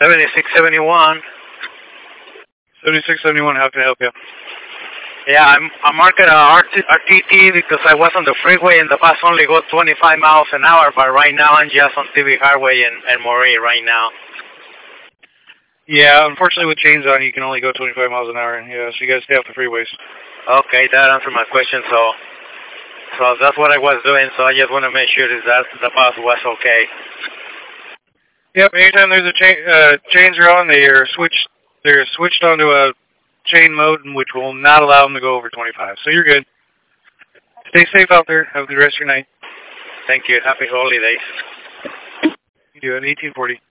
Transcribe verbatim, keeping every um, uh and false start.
seventy-six seventy-one. seventy-six seventy-one, how can I help you? Yeah, I'm, I marked a R T T because I was on the freeway in the bus only go twenty-five miles an hour, but right now I'm just on T V Highway and, and Maury right now. Yeah, unfortunately with chains on, you can only go twenty-five miles an hour. Yeah, so you gotta stay off the freeways. Okay, that answered my question, so so that's what I was doing, so I just want to make sure that the bus was okay. Yep, anytime there's a chain, uh, chains are on, they are switched, they're switched onto a chain mode, which will not allow them to go over twenty-five. So you're good. Stay safe out there. Have a good rest of your night. Thank you. Happy holidays. You do it. eighteen forty.